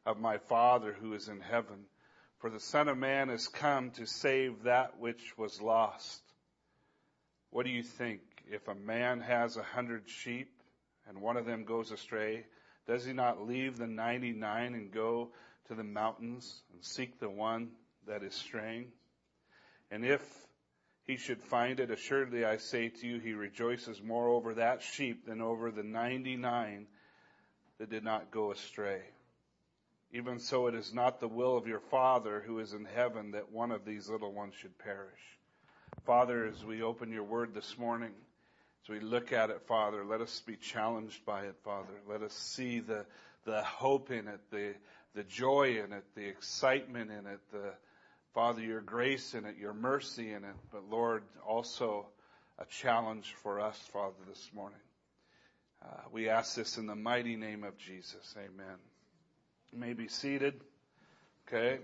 of my Father who is in heaven. For the Son of Man is come to save that which was lost. What do you think? If a man has 100 sheep and one of them goes astray, does he not leave the 99 and go to the mountains and seek the one that is straying? And if he should find it, assuredly I say to you, he rejoices more over that sheep than over the 99 that did not go astray. Even so, it is not the will of your Father who is in heaven that one of these little ones should perish. Father, as we open your word this morning, as we look at it, Father, let us be challenged by it, Father. Let us see the hope in it, the joy in it, the excitement in it, Father, your grace in it, your mercy in it. But Lord, also a challenge for us, Father, this morning. We ask this in the mighty name of Jesus. Amen. You may be seated. Okay.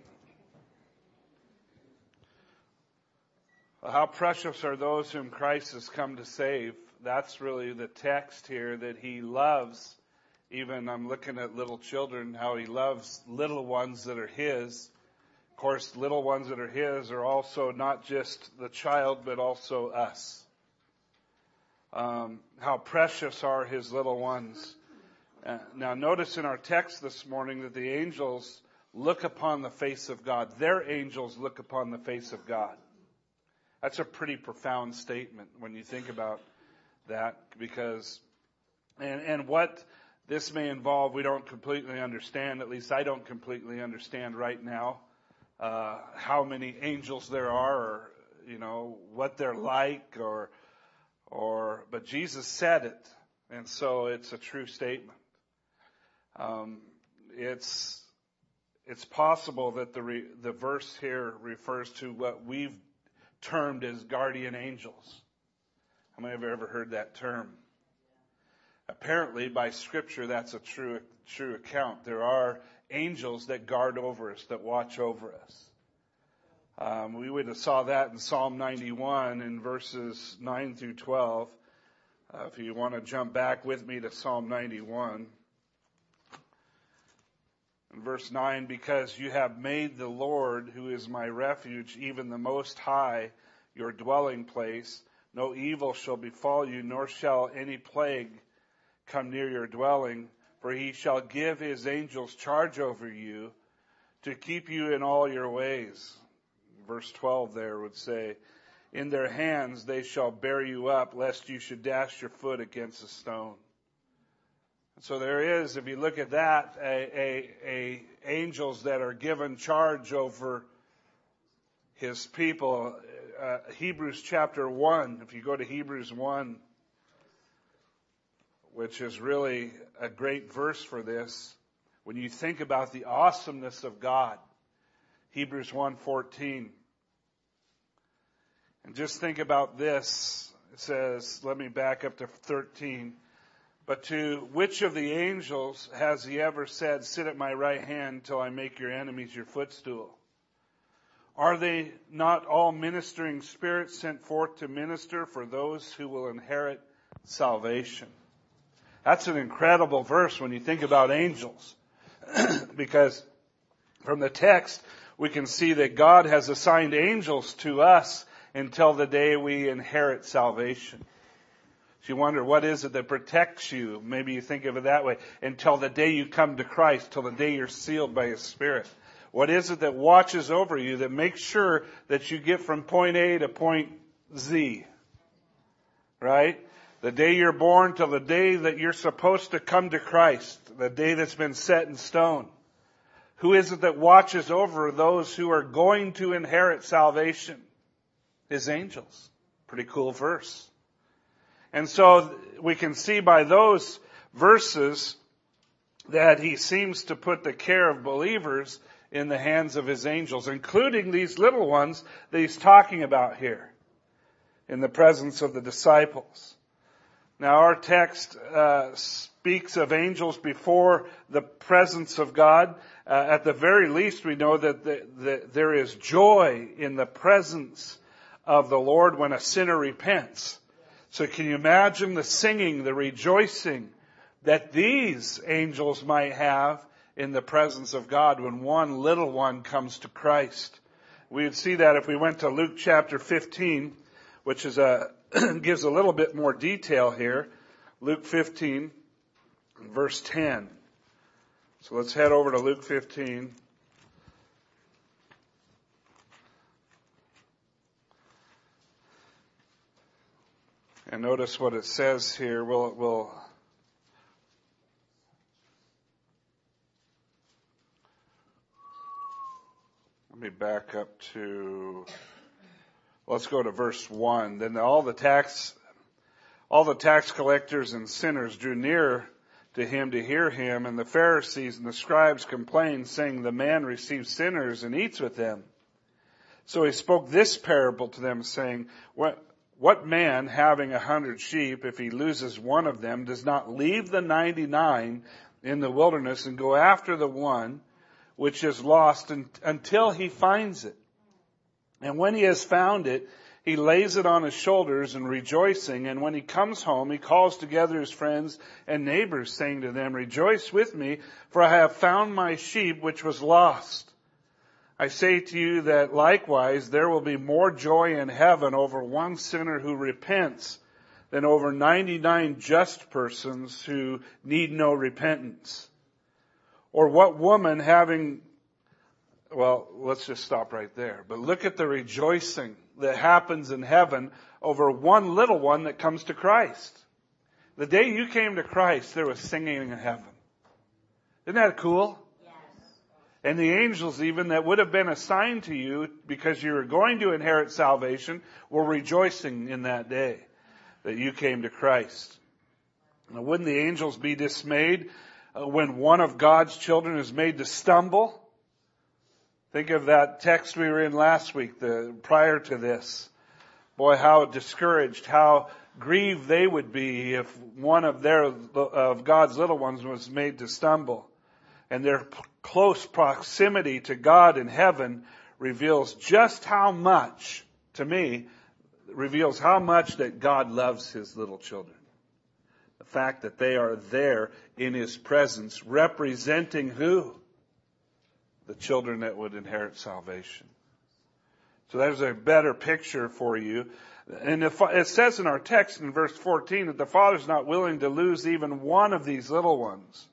How precious are those whom Christ has come to save. That's really the text here, that he loves. Even I'm looking at little children, how he loves little ones that are his. Of course, little ones that are his are also not just the child, but also us. How precious are his little ones. Now notice in our text this morning that the angels look upon the face of God. Their angels look upon the face of God. That's a pretty profound statement when you think about that, because, and what this may involve, we don't completely understand. At least I don't completely understand right now how many angels there are, or what they're like, but Jesus said it, and so it's a true statement. It's possible that the verse here refers to what we've termed as guardian angels. How many have ever heard that term? Apparently, by Scripture, that's a true account. There are angels that guard over us, that watch over us. We would have saw that in Psalm 91 in verses 9 through 12. If you want to jump back with me to Psalm 91. In verse 9, because you have made the Lord, who is my refuge, even the Most High, your dwelling place, no evil shall befall you, nor shall any plague come near your dwelling. For he shall give his angels charge over you to keep you in all your ways. Verse 12 there would say, in their hands they shall bear you up, lest you should dash your foot against a stone. So there is, if you look at that, angels that are given charge over his people. Hebrews chapter 1, if you go to Hebrews 1, which is really a great verse for this, when you think about the awesomeness of God. Hebrews 1:14. And just think about this. It says, let me back up to 13. But to which of the angels has he ever said, sit at my right hand till I make your enemies your footstool? Are they not all ministering spirits sent forth to minister for those who will inherit salvation? That's an incredible verse when you think about angels. Because from the text, we can see that God has assigned angels to us until the day we inherit salvation. So you wonder, what is it that protects you? Maybe you think of it that way. Until the day you come to Christ, till the day you're sealed by His Spirit. What is it that watches over you, that makes sure that you get from point A to point Z? Right? The day you're born till the day that you're supposed to come to Christ. The day that's been set in stone. Who is it that watches over those who are going to inherit salvation? His angels. Pretty cool verse. And so we can see by those verses that He seems to put the care of believers in the hands of His angels, including these little ones that He's talking about here in the presence of the disciples. Now our text speaks of angels before the presence of God. At the very least, we know that there is joy in the presence of the Lord when a sinner repents. So can you imagine the singing, the rejoicing that these angels might have in the presence of God when one little one comes to Christ. We would see that if we went to Luke chapter 15, which is gives a little bit more detail here. Luke 15, verse 10. So let's head over to Luke 15. And notice what it says here. We'll let me back up to, let's go to verse 1. Then all the tax collectors and sinners drew near to him to hear him, and the Pharisees and the scribes complained, saying, the man receives sinners and eats with them. So he spoke this parable to them, saying, What man, having 100 sheep, if he loses one of them, does not leave the 99 in the wilderness and go after the one which is lost until he finds it? And when he has found it, he lays it on his shoulders and rejoicing. And when he comes home, he calls together his friends and neighbors, saying to them, rejoice with me, for I have found my sheep which was lost. I say to you that likewise there will be more joy in heaven over one sinner who repents than over 99 just persons who need no repentance. Or what woman having, well, let's just stop right there. But look at the rejoicing that happens in heaven over one little one that comes to Christ. The day you came to Christ, there was singing in heaven. Isn't that cool? And the angels even that would have been assigned to you because you were going to inherit salvation were rejoicing in that day that you came to Christ. Now, wouldn't the angels be dismayed when one of God's children is made to stumble? Think of that text we were in last week, prior to this. Boy, how discouraged, how grieved they would be if one of God's little ones was made to stumble. And their close proximity to God in heaven reveals just how much, to me, reveals how much that God loves His little children. The fact that they are there in His presence, representing who? The children that would inherit salvation. So there's a better picture for you. And it says in our text in verse 14 that the Father's not willing to lose even one of these little ones.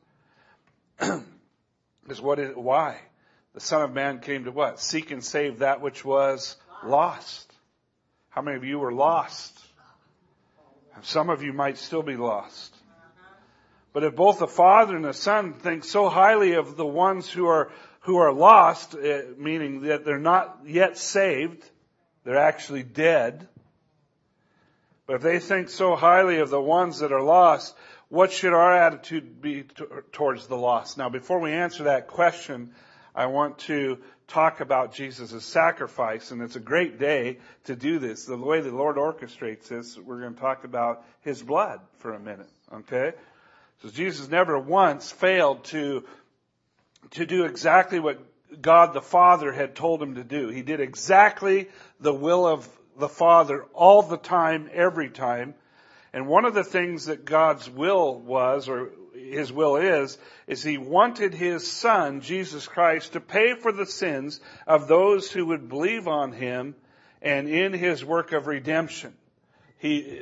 Why? The Son of Man came to what? Seek and save that which was lost. How many of you were lost? Some of you might still be lost. But if both the Father and the Son think so highly of the ones who are lost, meaning that they're not yet saved, they're actually dead. But if they think so highly of the ones that are lost, what should our attitude be towards the lost? Now, before we answer that question, I want to talk about Jesus' sacrifice, and it's a great day to do this. The way the Lord orchestrates this, we're going to talk about His blood for a minute, okay? So Jesus never once failed to do exactly what God the Father had told Him to do. He did exactly the will of the Father all the time, every time. And one of the things that God's will was, or His will is He wanted His Son, Jesus Christ, to pay for the sins of those who would believe on Him and in His work of redemption. He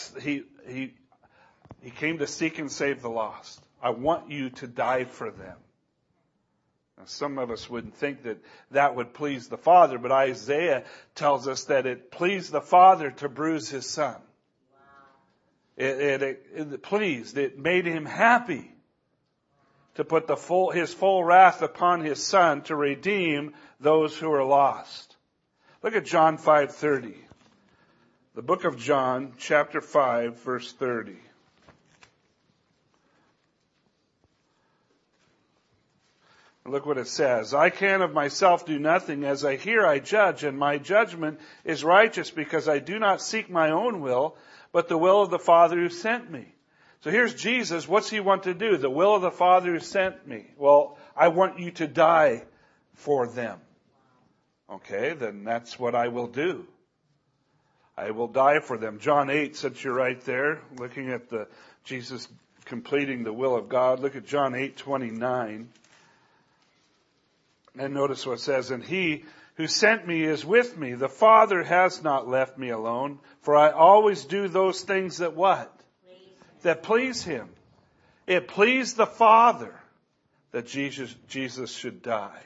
came to seek and save the lost. I want you to die for them. Now, some of us wouldn't think that would please the Father, but Isaiah tells us that it pleased the Father to bruise His Son. It made Him happy to put His full wrath upon His Son to redeem those who are lost. Look at John 5:30. The book of John, chapter 5, verse 30. Look what it says. I can of myself do nothing. As I hear, I judge, and my judgment is righteous, because I do not seek my own will, but the will of the Father who sent me. So here's Jesus. What's He want to do? The will of the Father who sent me. Well, I want you to die for them. Okay, then that's what I will do. I will die for them. John 8, since you're right there, looking at Jesus completing the will of God. Look at John 8:29. And notice what it says, and he who sent me is with me. The Father has not left me alone, for I always do those things that what? That please him. It pleased the Father that Jesus should die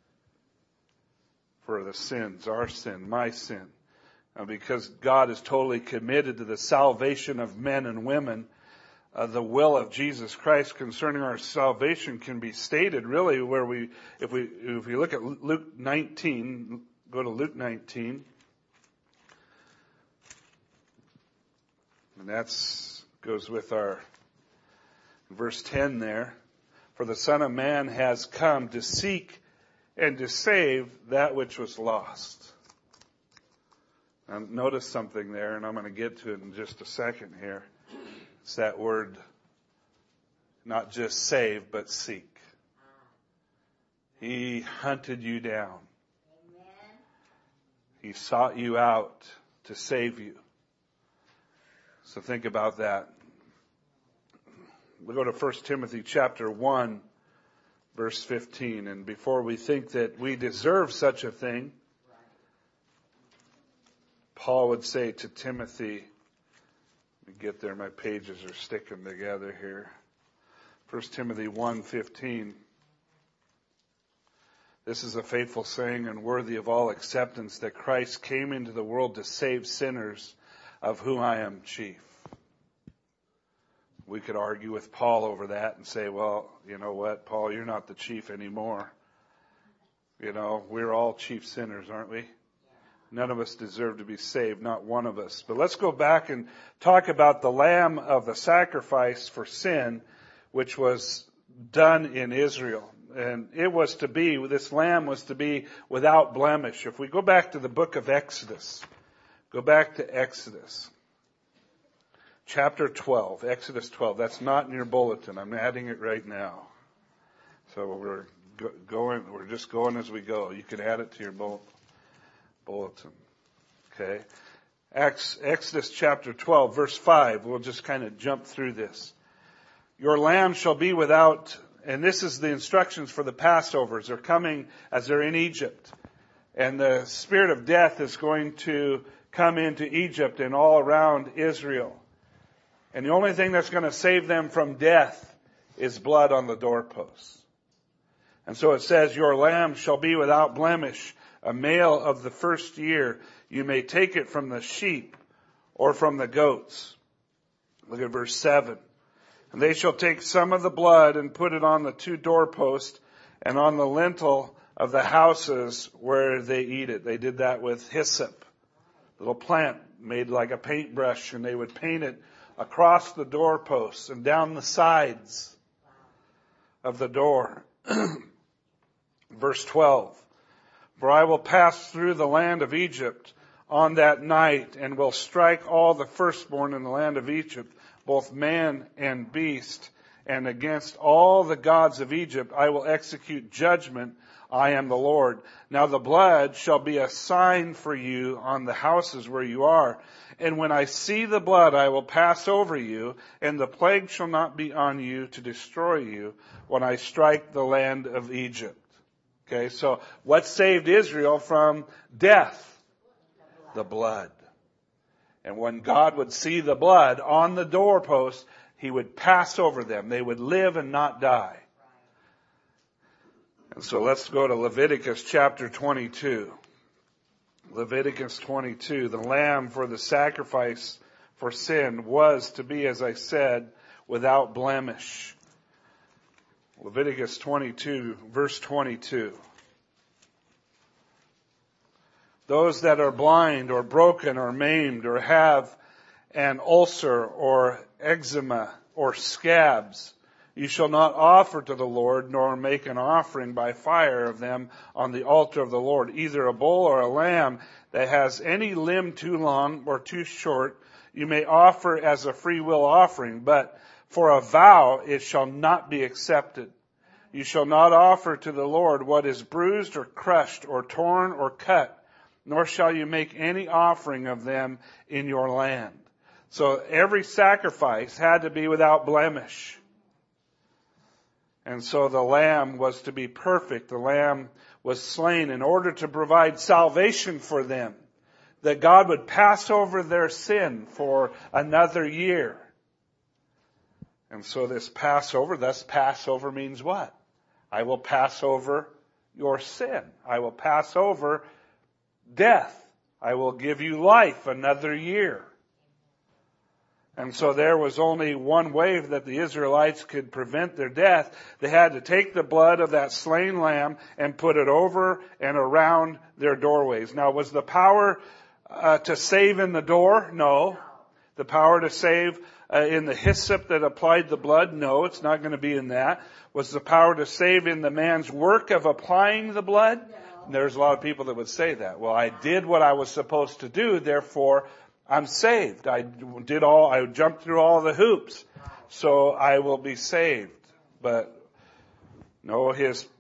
for the sins, our sin, my sin. And because God is totally committed to the salvation of men and women, the will of Jesus Christ concerning our salvation can be stated really where if we look at Luke 19, go to Luke 19, and that's goes with our verse 10 there. For the Son of Man has come to seek and to save that which was lost. Now, notice something there, and I'm going to get to it in just a second here. It's that word, not just save, but seek. He hunted you down. He sought you out to save you. So think about that. We go to 1 Timothy chapter 1, verse 15. And before we think that we deserve such a thing, Paul would say to Timothy, let me get there, my pages are sticking together here. 1 Timothy 1:15. This is a faithful saying and worthy of all acceptance, that Christ came into the world to save sinners, of whom I am chief. We could argue with Paul over that and say, well, you know what, Paul, you're not the chief anymore. You know, we're all chief sinners, aren't we? None of us deserve to be saved, not one of us. But let's go back and talk about the lamb of the sacrifice for sin, which was done in Israel. And it was to be, this lamb was to be without blemish. If we go back to the book of Exodus, go back to Exodus. Chapter 12, Exodus 12. That's not in your bulletin. I'm adding it right now. So we're just going as we go. You can add it to your bulletin. Okay. Exodus chapter 12, verse 5. We'll just kind of jump through this. Your lamb shall be without, and this is the instructions for the Passovers. They're coming as they're in Egypt. And the spirit of death is going to come into Egypt and all around Israel. And the only thing that's going to save them from death is blood on the doorposts. And so it says, your lamb shall be without blemish, a male of the first year. You may take it from the sheep or from the goats. Look at verse 7. And they shall take some of the blood and put it on the two doorposts and on the lintel of the houses where they eat it. They did that with hyssop, a little plant made like a paintbrush, and they would paint it across the doorposts and down the sides of the door. Verse 12. For I will pass through the land of Egypt on that night, and will strike all the firstborn in the land of Egypt, both man and beast, and against all the gods of Egypt I will execute judgment. I am the Lord. Now the blood shall be a sign for you on the houses where you are. And when I see the blood, I will pass over you, and the plague shall not be on you to destroy you when I strike the land of Egypt. Okay, so what saved Israel from death? The blood. And when God would see the blood on the doorpost, He would pass over them. They would live and not die. And so let's go to Leviticus chapter 22. Leviticus 22. The lamb for the sacrifice for sin was to be, as I said, without blemish. Leviticus 22, verse 22. Those that are blind or broken or maimed or have an ulcer or eczema or scabs, you shall not offer to the Lord, nor make an offering by fire of them on the altar of the Lord, either a bull or a lamb that has any limb too long or too short, you may offer as a free will offering, but for a vow it shall not be accepted. You shall not offer to the Lord what is bruised or crushed or torn or cut, nor shall you make any offering of them in your land. So every sacrifice had to be without blemish. And so the lamb was to be perfect. The lamb was slain in order to provide salvation for them, that God would pass over their sin for another year. And so this Passover, thus Passover means what? I will pass over your sin. I will pass over death. I will give you life another year. And so there was only one way that the Israelites could prevent their death. They had to take the blood of that slain lamb and put it over and around their doorways. Now, was the power to save in the door? No. The power to save in the hyssop that applied the blood? No, it's not going to be in that. Was the power to save in the man's work of applying the blood? No. There's a lot of people that would say that. Well, I did what I was supposed to do, therefore I'm saved. I jumped through all the hoops, so I will be saved. But no,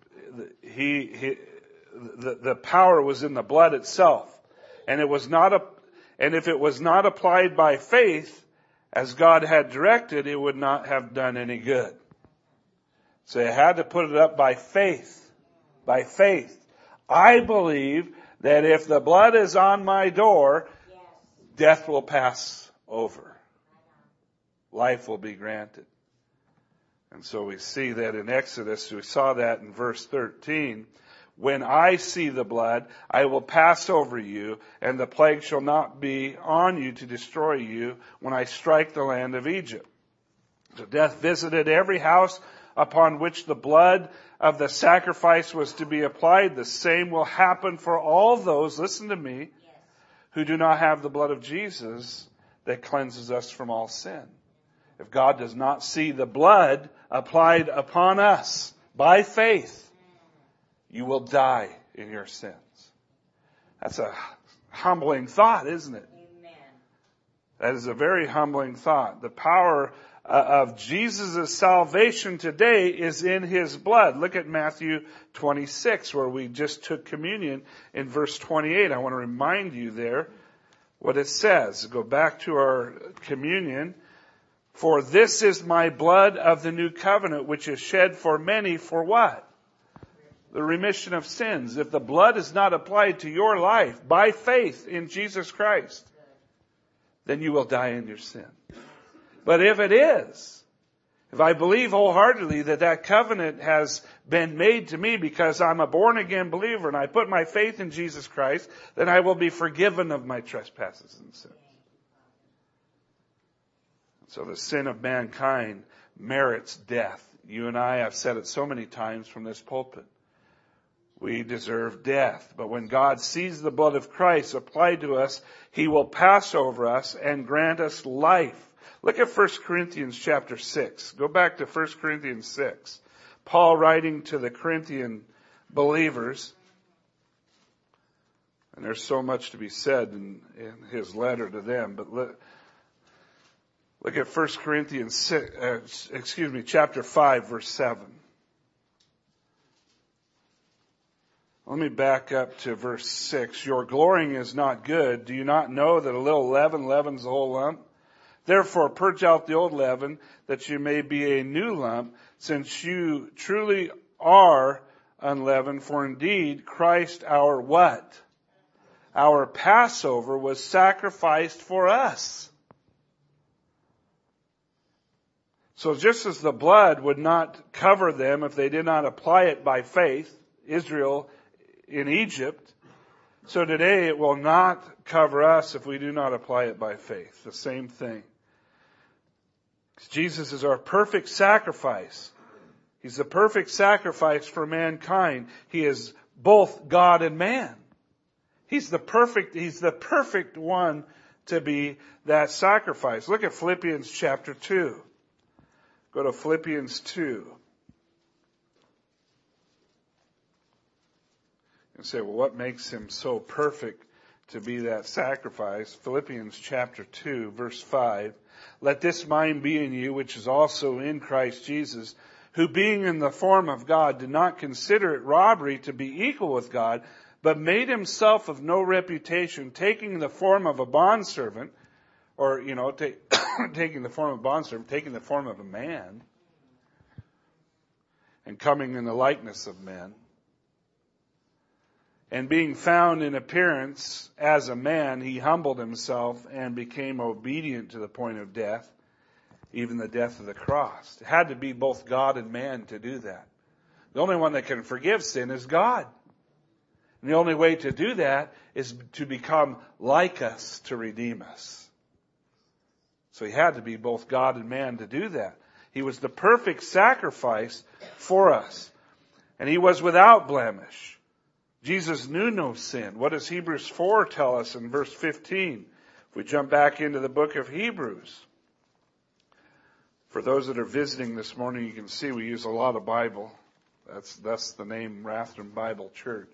the power was in the blood itself, and if it was not applied by faith, as God had directed, it would not have done any good. So you had to put it up by faith. By faith. I believe that if the blood is on my door, death will pass over. Life will be granted. And so we see that in Exodus. We saw that in verse 13. When I see the blood, I will pass over you, and the plague shall not be on you to destroy you when I strike the land of Egypt. So death visited every house upon which the blood of the sacrifice was to be applied. The same will happen for all those, listen to me, who do not have the blood of Jesus that cleanses us from all sin. If God does not see the blood applied upon us by faith, you will die in your sins. That's a humbling thought, isn't it? Amen. That is a very humbling thought. The power of Jesus' salvation today is in His blood. Look at Matthew 26, where we just took communion in verse 28. I want to remind you there what it says. Go back to our communion. For this is my blood of the new covenant, which is shed for many for what? The remission of sins. If the blood is not applied to your life by faith in Jesus Christ, then you will die in your sin. But if it is, if I believe wholeheartedly that that covenant has been made to me because I'm a born again believer and I put my faith in Jesus Christ, then I will be forgiven of my trespasses and sins. So the sin of mankind merits death. You and I have said it so many times from this pulpit. We deserve death. But when God sees the blood of Christ applied to us, He will pass over us and grant us life. Look at 1 Corinthians chapter 6. Go back to 1 Corinthians 6. Paul writing to the Corinthian believers. And there's so much to be said in his letter to them. But look at 1 Corinthians chapter 5, verse 7. Let me back up to verse 6. Your glorying is not good. Do you not know that a little leaven leavens the whole lump? Therefore, purge out the old leaven, that you may be a new lump, since you truly are unleavened. For indeed, Christ our what? Our Passover was sacrificed for us. So just as the blood would not cover them if they did not apply it by faith, Israel in Egypt, so today it will not cover us if we do not apply it by faith. The same thing. Jesus is our perfect sacrifice. He's the perfect sacrifice for mankind. He is both God and man. He's the perfect one to be that sacrifice. Look at Philippians chapter 2. Go to Philippians 2. And say, well, what makes him so perfect to be that sacrifice? Philippians chapter 2, verse 5. Let this mind be in you, which is also in Christ Jesus, who being in the form of God did not consider it robbery to be equal with God, but made himself of no reputation, taking the form of a bondservant, or, taking the form of a bondservant, taking the form of a man, and coming in the likeness of men. And being found in appearance as a man, he humbled himself and became obedient to the point of death, even the death of the cross. It had to be both God and man to do that. The only one that can forgive sin is God. And the only way to do that is to become like us, to redeem us. So he had to be both God and man to do that. He was the perfect sacrifice for us. And he was without blemish. Jesus knew no sin. What does Hebrews 4 tell us in verse 15? If we jump back into the book of Hebrews. For those that are visiting this morning, you can see we use a lot of Bible. That's the name Rathdrum Bible Church.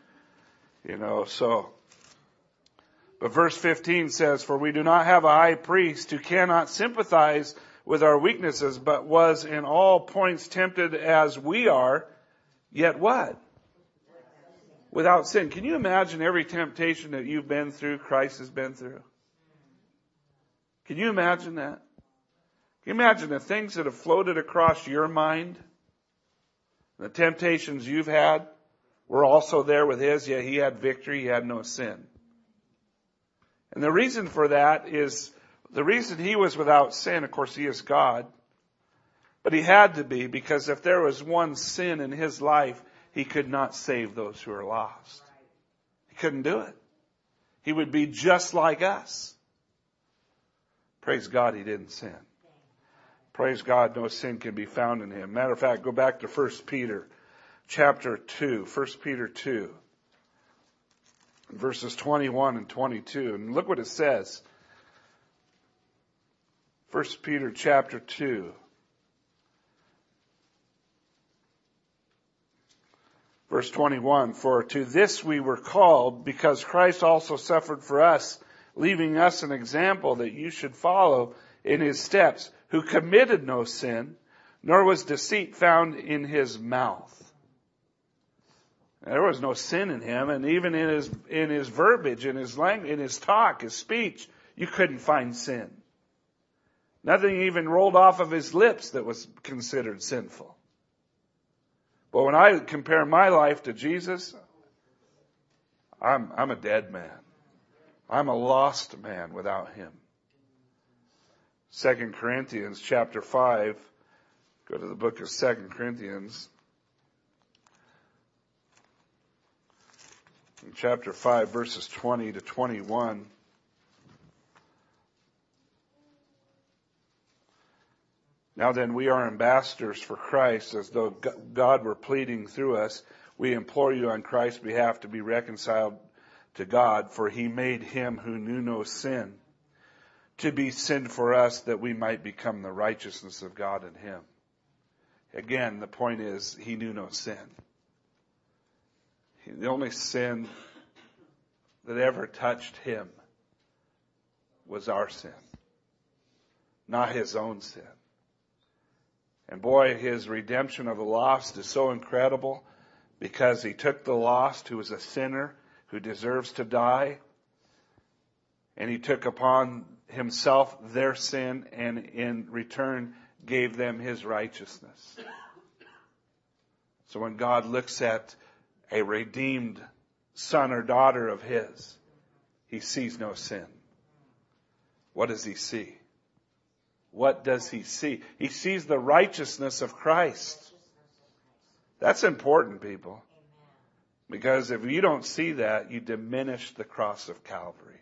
But verse 15 says, for we do not have a high priest who cannot sympathize with our weaknesses, but was in all points tempted as we are, yet what? Without sin. Can you imagine every temptation that you've been through, Christ has been through? Can you imagine that? Can you imagine the things that have floated across your mind? The temptations you've had were also there with his, yet he had victory, he had no sin. And the reason for that is, the reason he was without sin, of course he is God, but he had to be, because if there was one sin in his life, he could not save those who are lost. He couldn't do it. He would be just like us. Praise God he didn't sin. Praise God, no sin can be found in him. Matter of fact, go back to 1 Peter chapter 2. 1 Peter 2. Verses 21 and 22. And look what it says. 1 Peter chapter 2. Verse 21. For to this we were called, because Christ also suffered for us, leaving us an example that you should follow in his steps, who committed no sin, nor was deceit found in his mouth. There was no sin in him, and even in his verbiage, in his language, in his talk, his speech, you couldn't find sin. Nothing even rolled off of his lips that was considered sinful. But when I compare my life to Jesus, I'm a dead man. I'm a lost man without him. 2 Corinthians chapter 5. Go to the book of 2 Corinthians. In chapter 5, verses 20 to 21. Now then, we are ambassadors for Christ, as though God were pleading through us. We implore you on Christ's behalf to be reconciled to God, for he made him who knew no sin to be sin for us, that we might become the righteousness of God in him. Again, the point is, he knew no sin. The only sin that ever touched him was our sin, not his own sin. And boy, his redemption of the lost is so incredible, because he took the lost, who was a sinner, who deserves to die, and he took upon himself their sin, and in return gave them his righteousness. So when God looks at a redeemed son or daughter of his, he sees no sin. What does he see? What does he see? He sees the righteousness of Christ. That's important, people. Because if you don't see that, you diminish the cross of Calvary.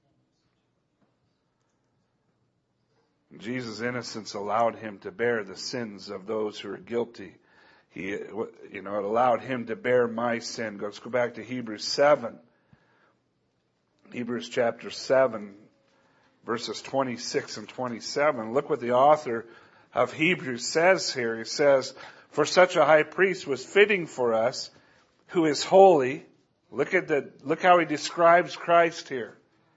Jesus' innocence allowed him to bear the sins of those who are guilty. It allowed him to bear my sin. Let's go back to Hebrews 7. Hebrews chapter 7, verses 26 and 27. Look what the author of Hebrews says here. He says, for such a high priest was fitting for us, who is holy. Look how he describes Christ here.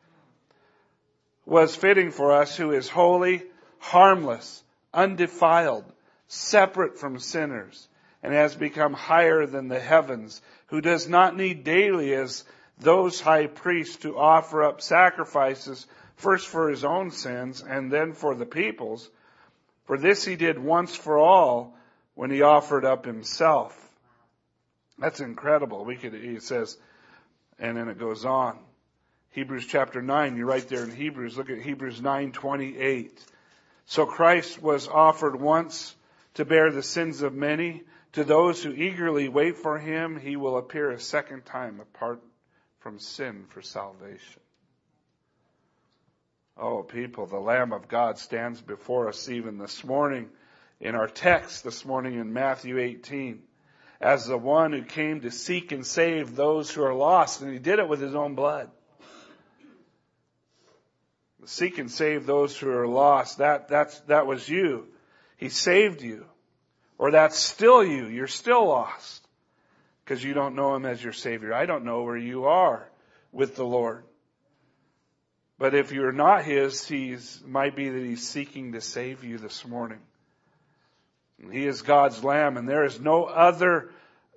Was fitting for us, who is holy, harmless, undefiled, separate from sinners, and has become higher than the heavens, who does not need daily as those high priests to offer up sacrifices, first for his own sins and then for the people's. For this he did once for all when he offered up himself. That's incredible. It says, and then it goes on. Hebrews chapter 9, you're right there in Hebrews. Look at Hebrews 9:28. So Christ was offered once to bear the sins of many. To those who eagerly wait for him, he will appear a second time apart from sin for salvation. Oh, people, the Lamb of God stands before us even this morning in our text this morning in Matthew 18 as the one who came to seek and save those who are lost, and he did it with his own blood. Seek and save those who are lost. That was you. He saved you. Or that's still you. You're still lost because you don't know him as your Savior. I don't know where you are with the Lord. But if you're not his, might be that he's seeking to save you this morning. He is God's Lamb, and there is no other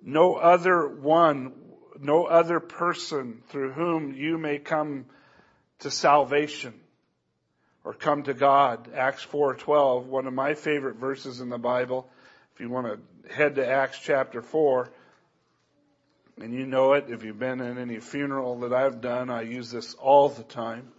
person through whom you may come to salvation or come to God. Acts 4:12, one of my favorite verses in the Bible. If you want to head to Acts chapter 4, and you know it, if you've been in any funeral that I've done, I use this all the time.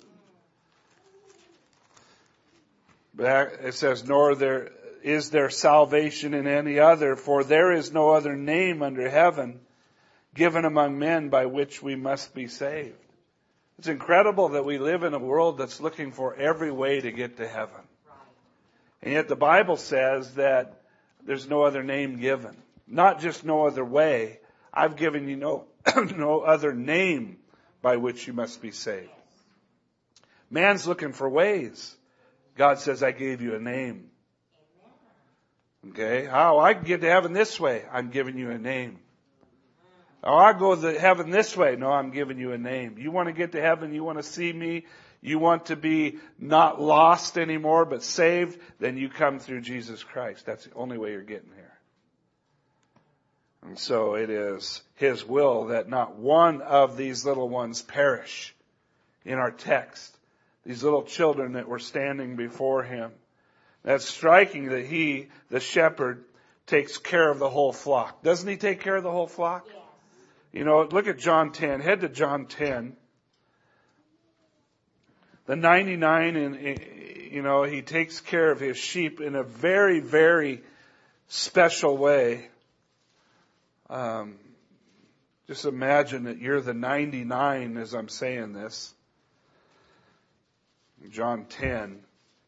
But it says, nor is there salvation in any other, for there is no other name under heaven given among men by which we must be saved. It's incredible that we live in a world that's looking for every way to get to heaven. And yet the Bible says that there's no other name given. Not just no other way. I've given you no other name by which you must be saved. Man's looking for ways. God says, I gave you a name. Okay? How? I can get to heaven this way. I'm giving you a name. Oh, I go to heaven this way. No, I'm giving you a name. You want to get to heaven? You want to see me? You want to be not lost anymore, but saved? Then you come through Jesus Christ. That's the only way you're getting here. And so it is his will that not one of these little ones perish in our text. These little children that were standing before him. That's striking that he, the shepherd, takes care of the whole flock. Doesn't he take care of the whole flock? Yes. You know, look at John 10. Head to John 10. The 99, and he takes care of his sheep in a very, very special way. Just imagine that you're the 99 as I'm saying this. John 10.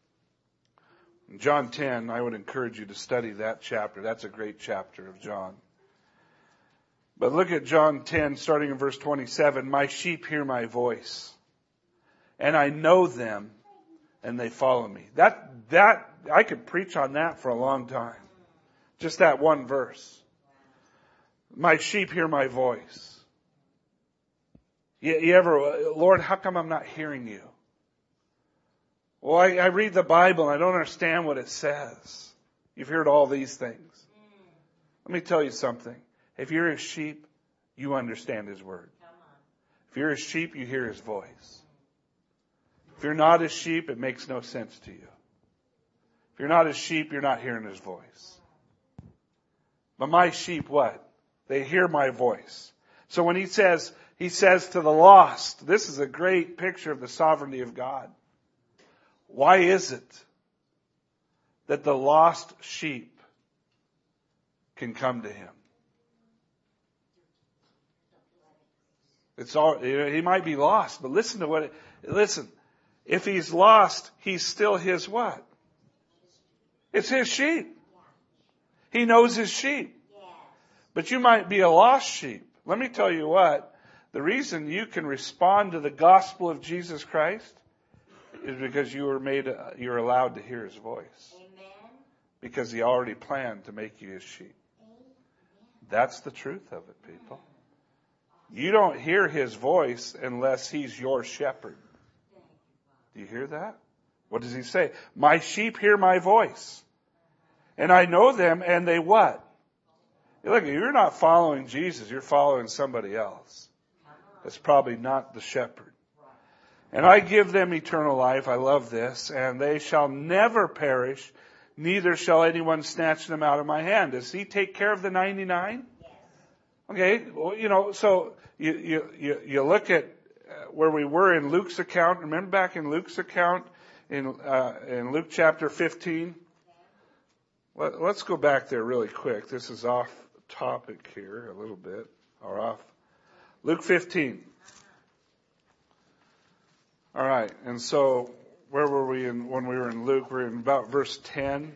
John 10, I would encourage you to study that chapter. That's a great chapter of John. But look at John 10, starting in verse 27. My sheep hear my voice, and I know them, and they follow me. That I could preach on that for a long time. Just that one verse. My sheep hear my voice. You ever, Lord, how come I'm not hearing you? Well, I read the Bible and I don't understand what it says. You've heard all these things. Let me tell you something. If you're his sheep, you understand his word. If you're his sheep, you hear his voice. If you're not his sheep, it makes no sense to you. If you're not his sheep, you're not hearing his voice. But my sheep, what? They hear my voice. So when he says to the lost, this is a great picture of the sovereignty of God. Why is it that the lost sheep can come to him? It's all, he might be lost, but listen. If he's lost, he's still his what? It's his sheep. He knows his sheep. But you might be a lost sheep. Let me tell you what, the reason you can respond to the gospel of Jesus Christ is because you're allowed to hear his voice. Amen. Because he already planned to make you his sheep. Amen. That's the truth of it, people. You don't hear his voice unless he's your shepherd. Do you hear that? What does he say? My sheep hear my voice. And I know them, and they what? Look, you're not following Jesus, you're following somebody else. That's probably not the shepherd. And I give them eternal life, I love this, and they shall never perish, neither shall anyone snatch them out of my hand. Does he take care of the 99? Okay, well, so you look at where we were in Luke's account. Remember back in Luke's account in Luke chapter 15? Let's go back there really quick. This is off topic here a little bit, or off. Luke 15. All right, and so where were we when we were in Luke? We're in about verse 10.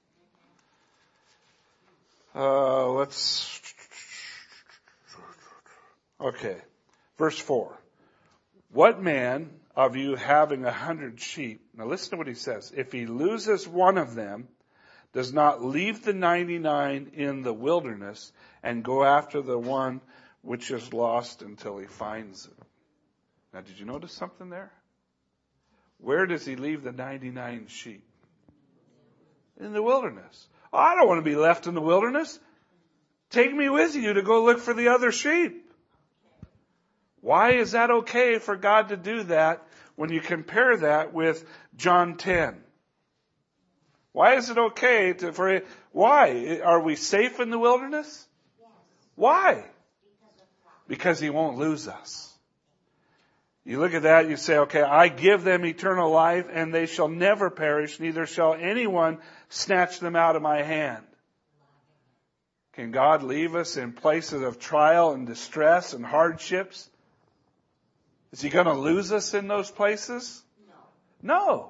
Okay, verse 4. What man of you having 100 sheep, now listen to what he says, if he loses one of them, does not leave the 99 in the wilderness and go after the one which is lost until he finds it? Now, did you notice something there? Where does he leave the 99 sheep? In the wilderness. Oh, I don't want to be left in the wilderness. Take me with you to go look for the other sheep. Why is that okay for God to do that when you compare that with John 10? Why is it okay why? Are we safe in the wilderness? Yes. Why? Because he won't lose us. You look at that, you say, okay, I give them eternal life and they shall never perish, neither shall anyone snatch them out of my hand. Can God leave us in places of trial and distress and hardships? Is he going to lose us in those places? No.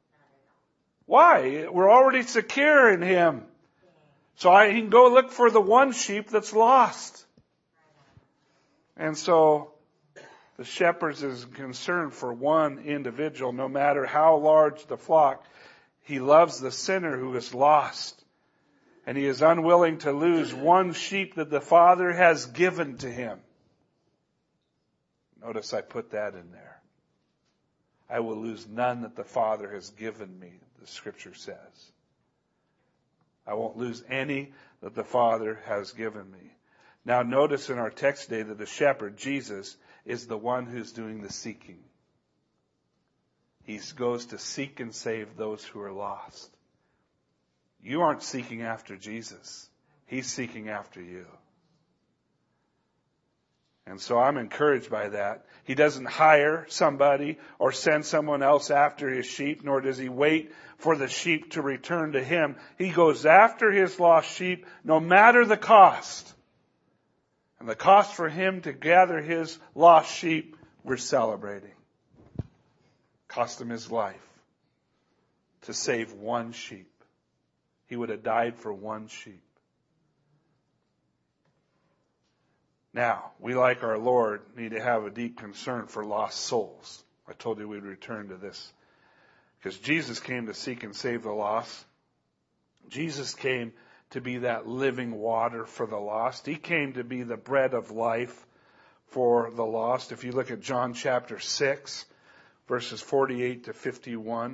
Why? We're already secure in him. So he can go look for the one sheep that's lost. And so the shepherd is concerned for one individual, no matter how large the flock. He loves the sinner who is lost. And he is unwilling to lose one sheep that the Father has given to him. Notice I put that in there. I will lose none that the Father has given me, the Scripture says. I won't lose any that the Father has given me. Now notice in our text today that the shepherd, Jesus, is the one who's doing the seeking. He goes to seek and save those who are lost. You aren't seeking after Jesus. He's seeking after you. And so I'm encouraged by that. He doesn't hire somebody or send someone else after his sheep, nor does he wait for the sheep to return to him. He goes after his lost sheep no matter the cost. And the cost for him to gather his lost sheep, we're celebrating. Cost him his life to save one sheep. He would have died for one sheep. Now, we, like our Lord, need to have a deep concern for lost souls. I told you we'd return to this. Because Jesus came to seek and save the lost. Jesus came to be that living water for the lost. He came to be the bread of life for the lost. If you look at John chapter 6, verses 48 to 51,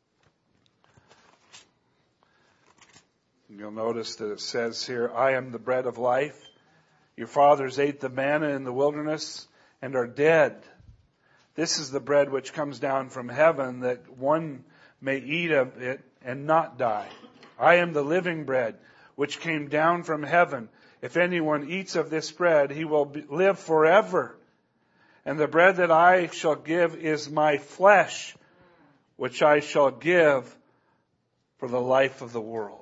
you'll notice that it says here, I am the bread of life. Your fathers ate the manna in the wilderness and are dead. This is the bread which comes down from heaven, that one may eat of it and not die. I am the living bread which came down from heaven. If anyone eats of this bread, he will live forever. And the bread that I shall give is my flesh, which I shall give for the life of the world.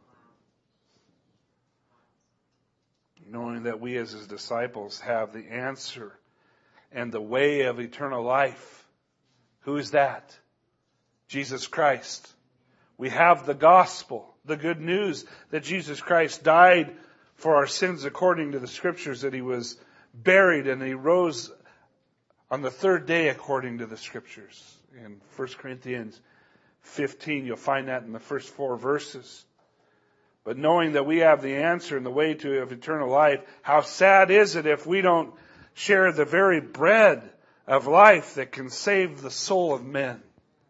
Knowing that we as his disciples have the answer and the way of eternal life. Who is that? Jesus Christ. We have the gospel, the good news that Jesus Christ died for our sins according to the Scriptures, that he was buried and he rose on the third day according to the Scriptures. In 1 Corinthians 15, you'll find that in the first 4 verses. But knowing that we have the answer and the way to of eternal life, how sad is it if we don't share the very bread of life that can save the soul of men?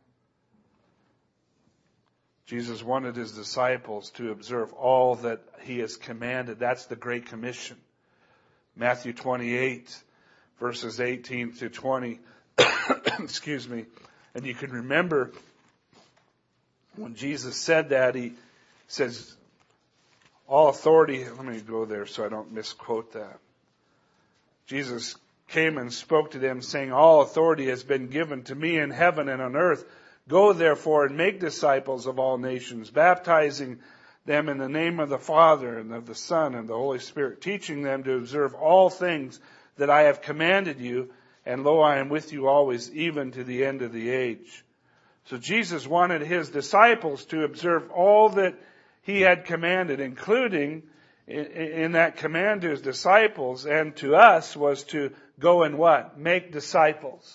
Jesus wanted his disciples to observe all that he has commanded. That's the Great Commission. Matthew 28, verses 18 to 20. Excuse me. And you can remember When Jesus said that, he says, all authority, let me go there so I don't misquote that. Jesus came and spoke to them saying, all authority has been given to me in heaven and on earth. Go therefore and make disciples of all nations, baptizing them in the name of the Father and of the Son and the Holy Spirit, teaching them to observe all things that I have commanded you. And lo, I am with you always, even to the end of the age. So Jesus wanted his disciples to observe all that he had commanded, including in that command to his disciples and to us was to go and what? Make disciples.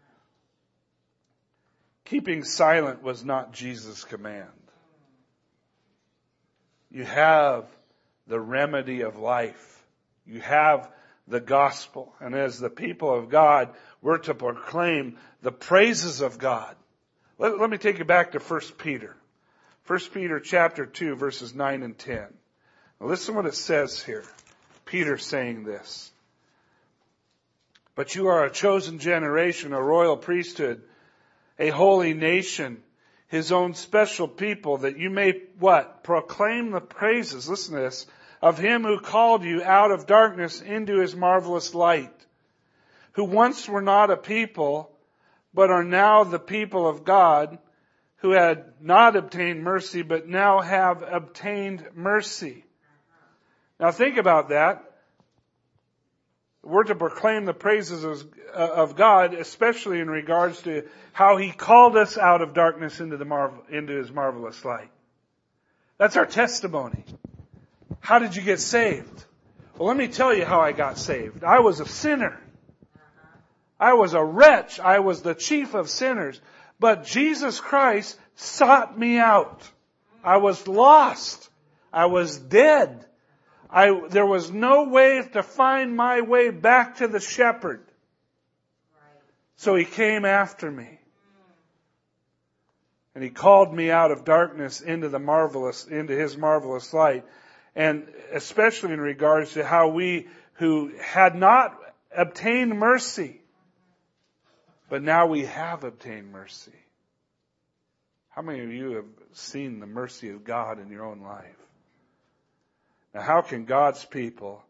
Keeping silent was not Jesus' command. You have the remedy of life. You have the gospel. And as the people of God, we're to proclaim the praises of God. Let me take you back to 1 Peter. 1 Peter chapter 2, verses 9 and 10. Now listen what it says here. Peter saying this. But you are a chosen generation, a royal priesthood, a holy nation, his own special people, that you may, what? Proclaim the praises, listen to this, of him who called you out of darkness into his marvelous light, who once were not a people, but are now the people of God, who had not obtained mercy, but now have obtained mercy. Now think about that. We're to proclaim the praises of God, especially in regards to how he called us out of darkness into his marvelous light. That's our testimony. How did you get saved? Well, let me tell you how I got saved. I was a sinner. I was a wretch. I was the chief of sinners. But Jesus Christ sought me out. I was lost. I was dead. There was no way to find my way back to the shepherd. So he came after me. And he called me out of darkness into his marvelous light. And especially in regards to how we who had not obtained mercy, but now we have obtained mercy. How many of you have seen the mercy of God in your own life? Now, how can God's people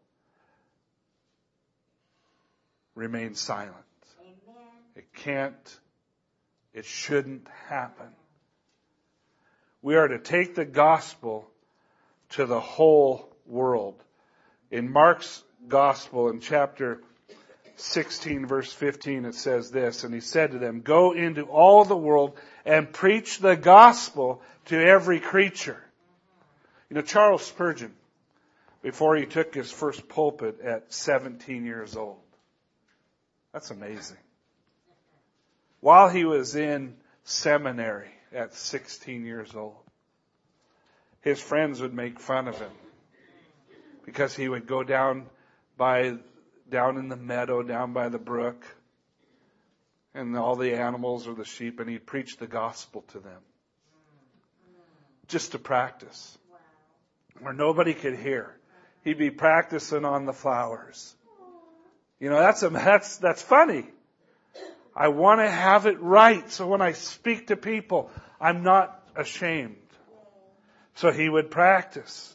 remain silent? Amen. It can't, it shouldn't happen. We are to take the gospel to the whole world. In Mark's gospel in chapter 16 verse 15 it says this, and he said to them, go into all the world and preach the gospel to every creature. You know, Charles Spurgeon, before he took his first pulpit at 17 years old. That's amazing. While he was in seminary at 16 years old, his friends would make fun of him because he would go down in the meadow, down by the brook, and all the animals or the sheep, and he'd preach the gospel to them. Just to practice. Where nobody could hear. He'd be practicing on the flowers. You know, that's funny. I want to have it right, so when I speak to people, I'm not ashamed. So he would practice.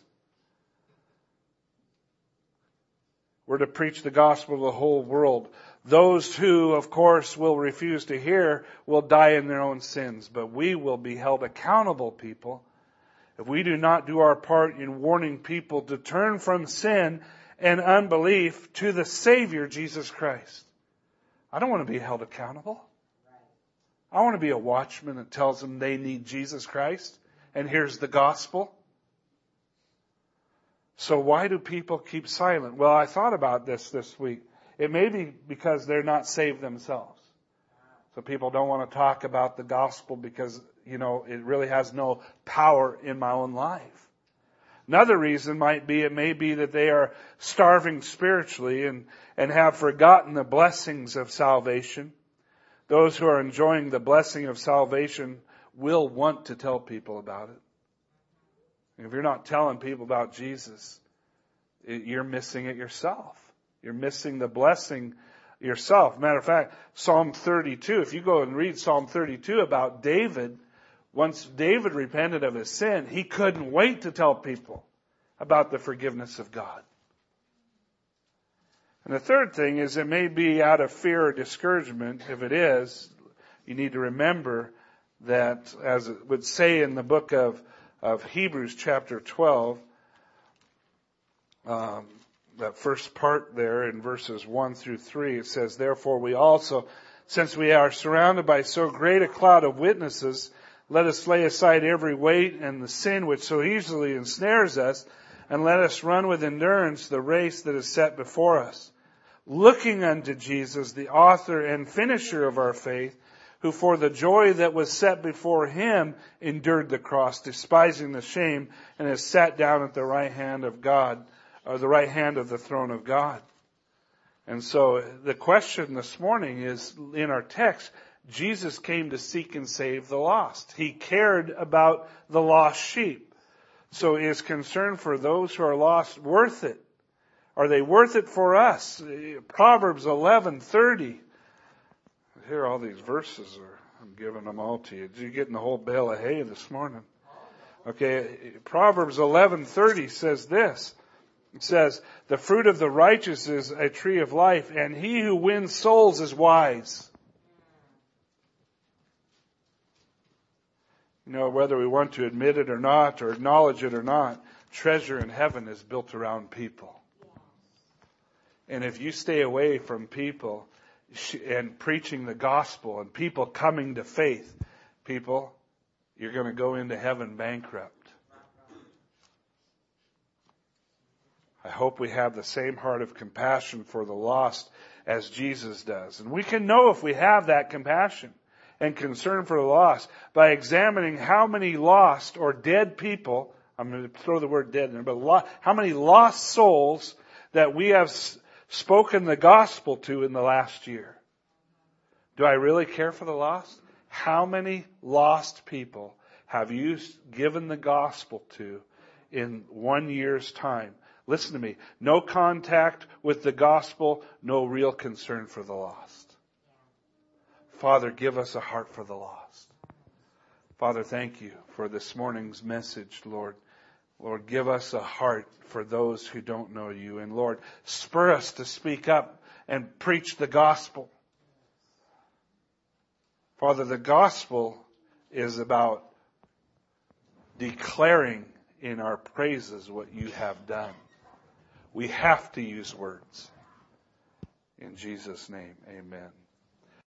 We're to preach the gospel to the whole world. Those who, of course, will refuse to hear will die in their own sins. But we will be held accountable, people, if we do not do our part in warning people to turn from sin and unbelief to the Savior, Jesus Christ. I don't want to be held accountable. I want to be a watchman that tells them they need Jesus Christ. And here's the gospel. So why do people keep silent? Well, I thought about this week. It may be because they're not saved themselves. So people don't want to talk about the gospel because, you know, it really has no power in my own life. Another reason it may be that they are starving spiritually and have forgotten the blessings of salvation. Those who are enjoying the blessing of salvation will want to tell people about it. If you're not telling people about Jesus, you're missing it yourself. You're missing the blessing yourself. Matter of fact, Psalm 32, if you go and read Psalm 32 about David, Once David repented of his sin, he couldn't wait to tell people about the forgiveness of God. And the third thing is, it may be out of fear or discouragement. If it is, you need to remember that, as it would say in the book of Hebrews chapter 12, that first part there in verses 1 through 3, it says, "Therefore we also, since we are surrounded by so great a cloud of witnesses, let us lay aside every weight and the sin which so easily ensnares us, and let us run with endurance the race that is set before us, looking unto Jesus, the author and finisher of our faith, who for the joy that was set before him endured the cross, despising the shame, and has sat down at the right hand of God, or the right hand of the throne of God." And so the question this morning is, in our text, Jesus came to seek and save the lost. He cared about the lost sheep. So is concern for those who are lost worth it? Are they worth it for us? Proverbs 11:30. Here, all these verses I'm giving them all to you. You're getting the whole bale of hay this morning. Okay, Proverbs 11:30 says this. It says, "The fruit of the righteous is a tree of life, and he who wins souls is wise." You know, whether we want to admit it or not, or acknowledge it or not, treasure in heaven is built around people. And if you stay away from people and preaching the gospel and people coming to faith, people, you're going to go into heaven bankrupt. I hope we have the same heart of compassion for the lost as Jesus does. And we can know if we have that compassion and concern for the lost by examining how many lost or dead people, I'm going to throw the word dead in there, but how many lost souls that we have spoken the gospel to in the last year. Do I really care for the lost? How many lost people have you given the gospel to in 1 year's time? Listen to me. No contact with the gospel, no real concern for the lost. Father, give us a heart for the lost. Father, thank you for this morning's message, Lord. Lord, give us a heart for those who don't know you. And Lord, spur us to speak up and preach the gospel. Father, the gospel is about declaring in our praises what you have done. We have to use words. In Jesus' name, amen.